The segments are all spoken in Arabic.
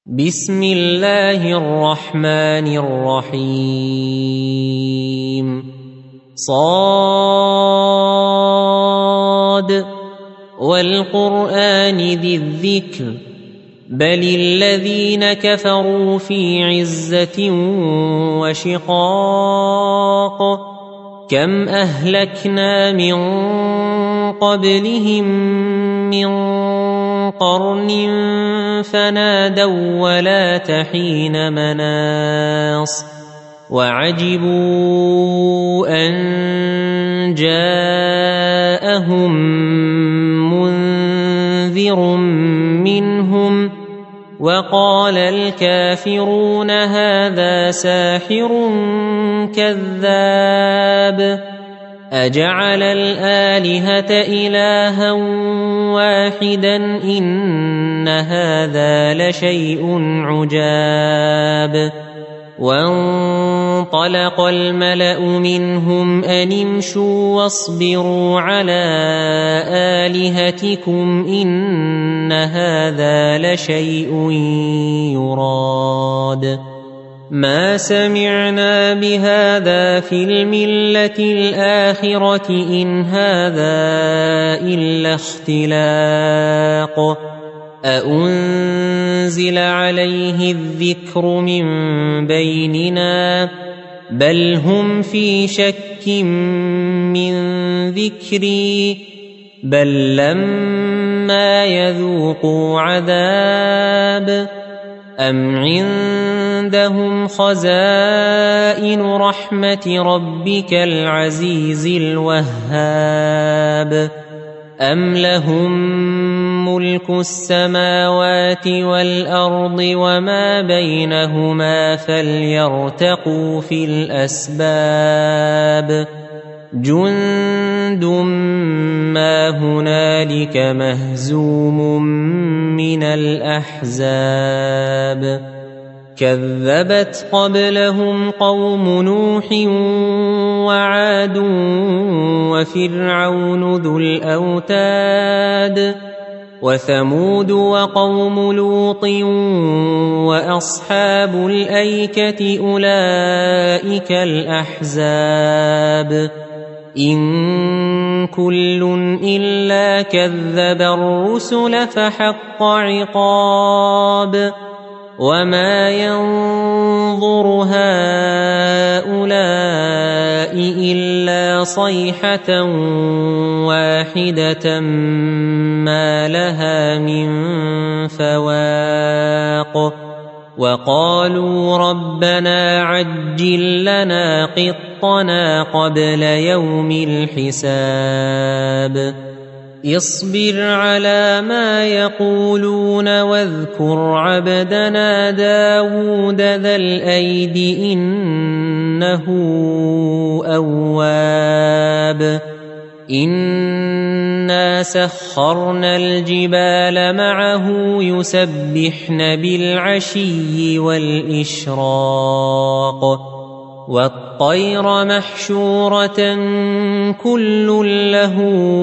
بسم الله الرحمن الرحيم صاد والقرآن ذي الذكر بل الذين كفروا في عزة وشقاق كم أهلكنا من قبلهم من قرن فنادوا ولا تحين مناص وعجبوا أن جاءهم منذر منهم وقال الكافرون هذا ساحر كذاب أجعل الآلهة إلها واحدا إن هذا لشيء عجاب وانطلق الملأ منهم أن امشوا واصبروا على آلهتكم إن هذا لشيء يراد ما سمعنا بهذا في الملة الآخرة إن هذا إلا اختلاق أأنزل عليه الذكر من بيننا بل هم في شك من ذكري بل لما يذوقوا عذاب أم عندهم خزائن رحمة ربك العزيز الوهاب أم لهم ملك السماوات والأرض وما بينهما فليرتقوا في الأسباب جند ما هنالك مهزوم من الأحزاب كذبت قبلهم قوم نوح وعاد وفرعون ذو الأوتاد وثمود وقوم لوط وأصحاب الأيكة أولئك الأحزاب إن كل إلا كذب الرسل فحق عقاب وما ينظر هؤلاء إلا صيحة واحدة ما لها من فواق وقالوا ربنا عجل لنا قطنا قبل يوم الحساب اصبر على ما يقولون واذكر عبدنا داود ذا الأيد إنه أواب إنا سخرنا الجبال معه يسبحن بالعشي والإشراق والطير محشورة كل له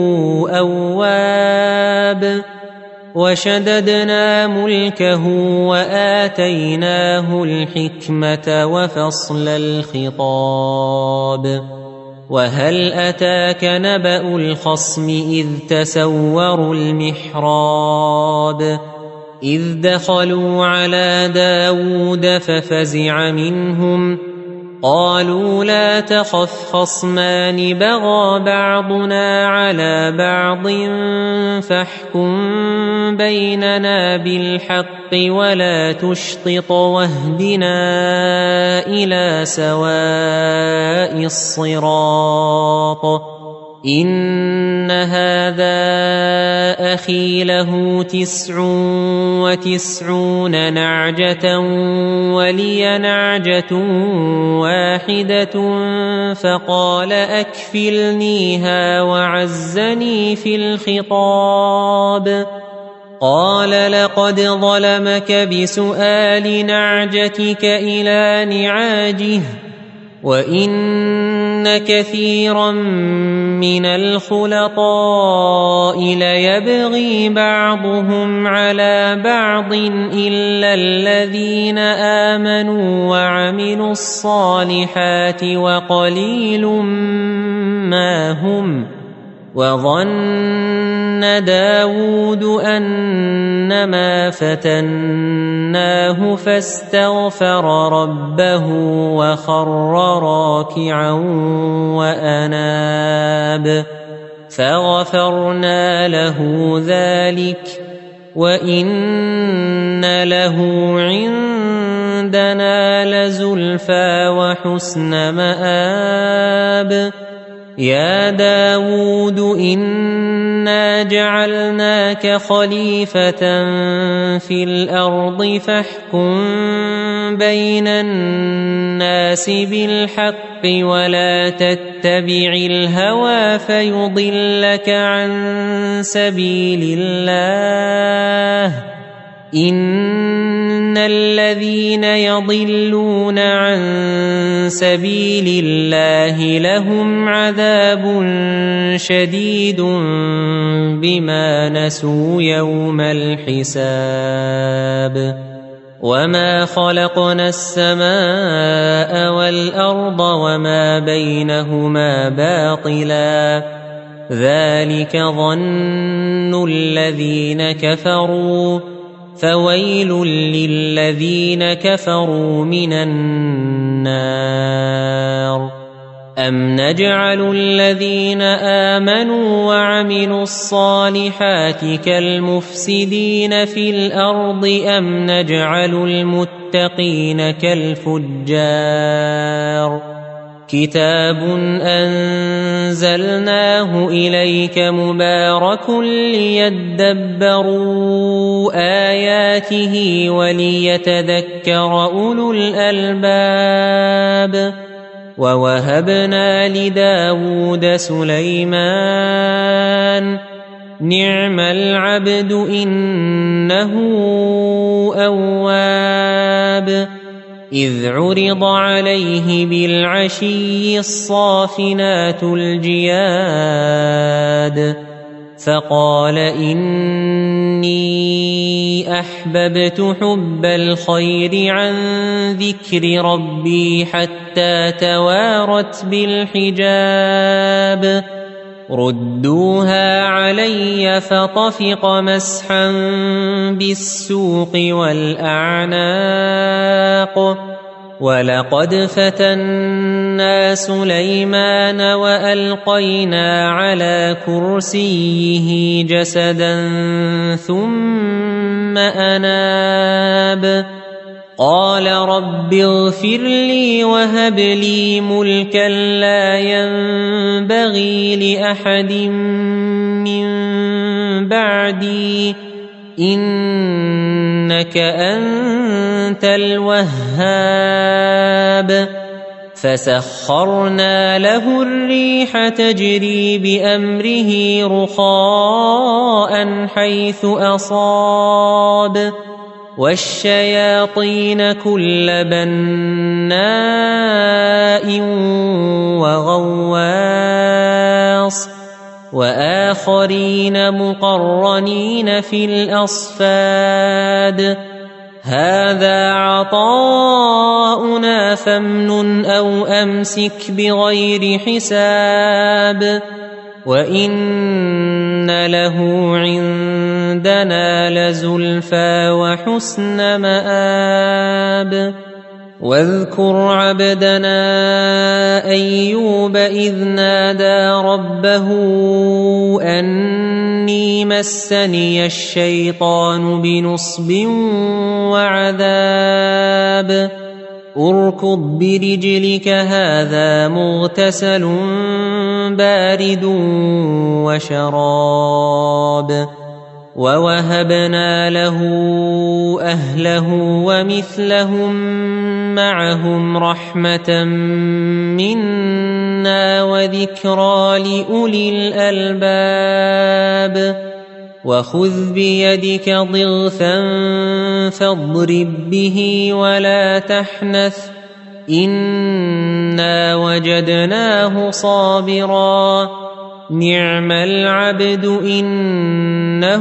أواب وشددنا ملكه وآتيناه الحكمة وفصل الخطاب وهل أتاك نبأ الخصم إذ تسوروا المحراب إذ دخلوا على داود ففزع منهم قالوا لا تخف خصمان بغى بعضنا على بعض فاحكم بيننا بالحق ولا تشطط واهدنا إلى سواء الصراط إن هذا أخي له 99 نعجة ولي نعجة واحدة فقال أكفلنيها وعزني في الخطاب قال لقد ظلمك بسؤال نعجتك إلى نعاجه وإن كثيرا من الخلطاء ليبغي بعضهم على بعض إلا الذين آمنوا وعملوا الصالحات وقليل ما هم. وظن داود أنما فتناه فاستغفر ربه وخر راكعا وأناب فغفرنا له ذلك وإن له عندنا لزلفى وحسن مآب. يا داود إنا جعلناك خليفة في الأرض فاحكم بين الناس بالحق ولا تتبع الهوى فيضلك عن سبيل الله. إن الذين يضلون عن سبيل الله لهم عذاب شديد بما نسوا يوم الحساب. وما خلقنا السماء والأرض وما بينهما باطلا ذلك ظن الذين كفروا فويل للذين كفروا من النار. أم نجعل الذين آمنوا وعملوا الصالحات كالمفسدين في الأرض أم نجعل المتقين كالفجار. كتاب أنزلناه إليك مبارك ليدبروا آياته وليتذكر أولو الألباب. ووهبنا لداود سليمان نعم العبد إنه أواب. إذ عرض عليه بالعشي الصافنات الجياد فقال إني أحببت حب الخير عن ذكر ربي حتى توارت بالحجاب. ردوها علي فطفق مسحا بالسوق والأعناق. ولقد فتنا سليمان وألقينا على كرسيه جسدا ثم أناب. قال رب اغفر لي وهب لي ملكا لا ينبغي لأحد من بعدي إنك أنت الوهاب. فسخرنا له الريح تجري بأمره رخاء حيث أصاب والشياطين كل بناء وغواص وآخرين مقرنين في الأصفاد. هذا عطاؤنا فامنن أو أمسك بغير حساب وإن له عندنا لزلفى وحسن مآب. واذكر عبدنا أيوب إذ نادى ربه أني مسني الشيطان بنصب وعذاب. اركض برجلك هذا مغتسل بارد وشراب. ووهبنا له أهله ومثلهم معهم رحمة منا وذكرى لأولي الألباب. وخذ بيدك ضغثا فاضرب به ولا تحنث إنك إنا وجدناه صابرا نعم العبد إنه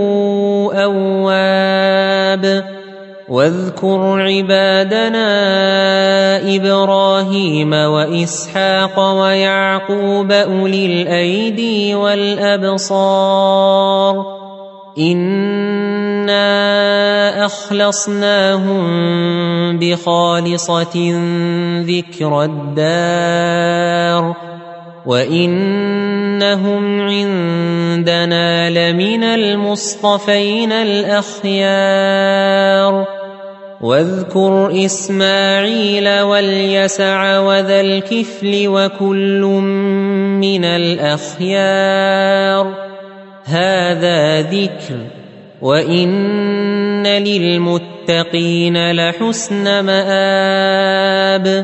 أواب واذكر عبادنا إبراهيم وإسحاق ويعقوب أولي الأيدي والأبصار إنا أخلصناهم بخالصة ذكر الدار وإنهم عندنا لمن المصطفين الأخيار واذكر إسماعيل واليسع وذا الكفل وكل من الأخيار هذا ذكر وإن للمتقين لحسن مآب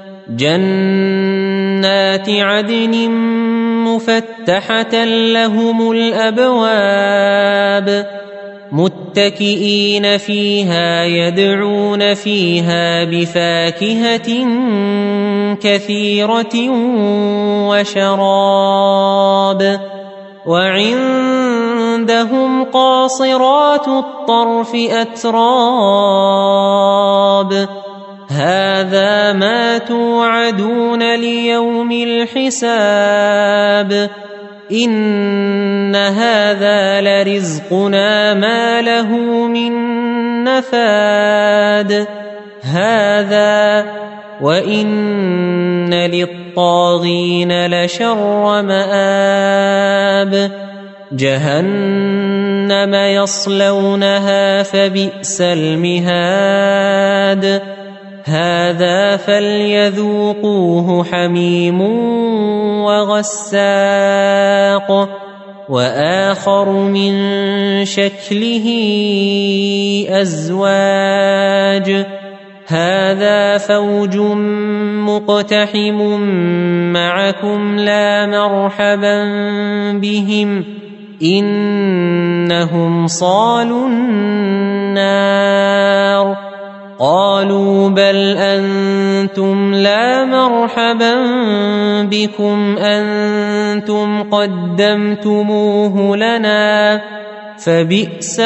جنات عدن مفتحة لهم الأبواب متكئين فيها يدعون فيها بفاكهة كثيرة وشراب وعندهم قاصرات الطرف أتراب هذا ما توعدون ليوم الحساب إن هذا لرزقنا ما له من نفاد هذا وإن للطاغين لشر مآب جهنم يصلونها فبئس المهاد هذا فليذوقوه حميم وغساق وآخر من شكله أزواج هذا فوج مقتحم معكم لا مرحبا بهم إنهم صالوا النار قالوا بل أنتم لا مرحبا بكم أنتم قدمتموه لنا فبئس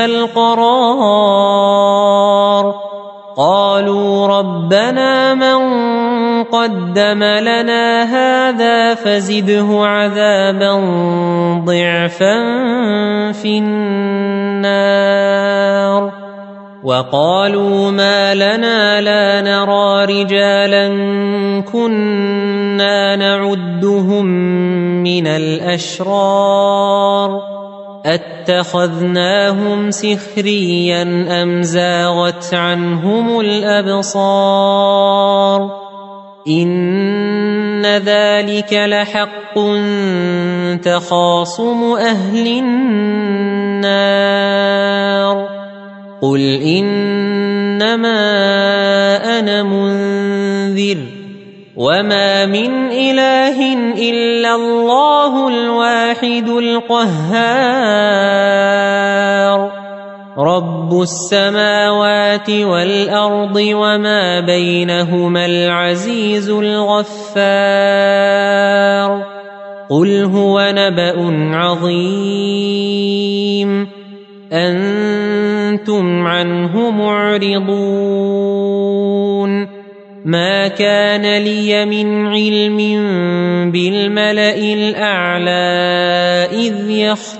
القرار قالوا ربنا من قدم لنا هذا فزده عذابا ضعفا في النار وقالوا ما لنا لا نرى رجالا كنا نعدهم من الأشرار أتخذناهم سخريا أم زاغت عنهم الأبصار إن ذلك لحق تخاصم أهل النار قل إنما أنا منذر وما من إله إلا الله الواحد القهار رب السماوات والأرض وما بينهما العزيز الغفار قل هو نبأ عظيم أنتم عنه معرضون ما كان لي من علم بالملأ الأعلى إذ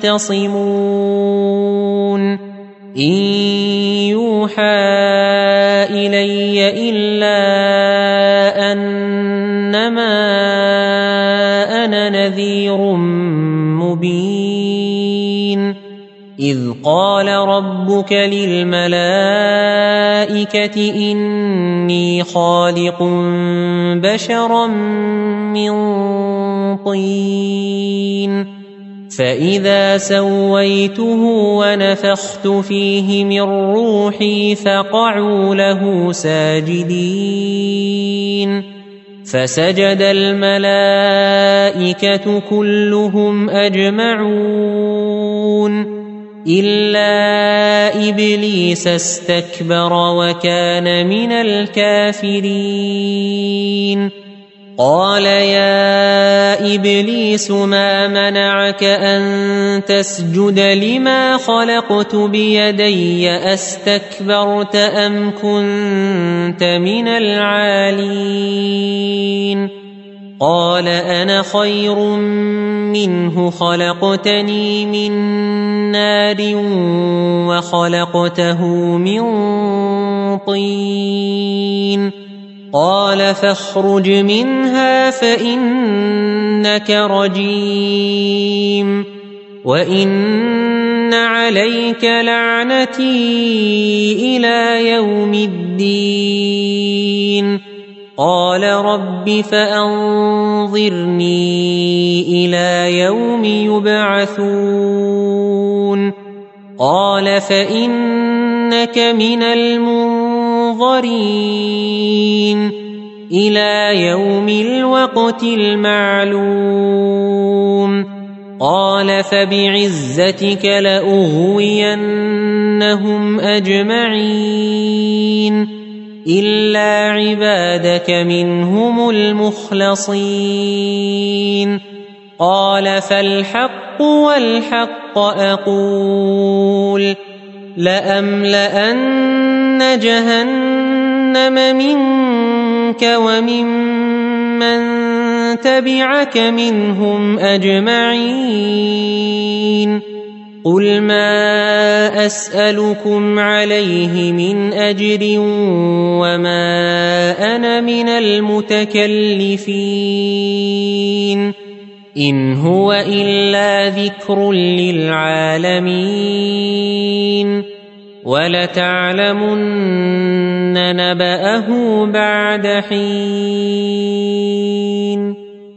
يختصمون إن يوحى إلي إلا أنما أنا نذير مبين إذ قال ربك للملائكة إني خالق بشرا من طين فإذا سويته ونفخت فيه من روحي فقعوا له ساجدين فسجد الملائكة كلهم أجمعون إلا إبليس استكبر وكان من الكافرين قال يا إبليس ما منعك أن تسجد لما خلقت بيدي أستكبرت أم كنت من العالين قال أنا خير منه خلقتني من نار وخلقته من طين قال فاخرج منها فإنك رجيم وإن عليك لعنتي إلى يوم الدين قال رب فأنظرني إلى يوم يبعثون قال فإنك من المنظرين إلى يوم الوقت المعلوم قال فبعزتك لأغوينهم أجمعين إلا عبادك منهم المخلصين قال فالحق والحق أقول لأملأن جهنم منك وممن تبعك منهم أجمعين قل ما أسألكم عليه من أجر وما أنا من المتكلفين إن هو إلا ذكر للعالمين ولتعلمن نبأه بعد حين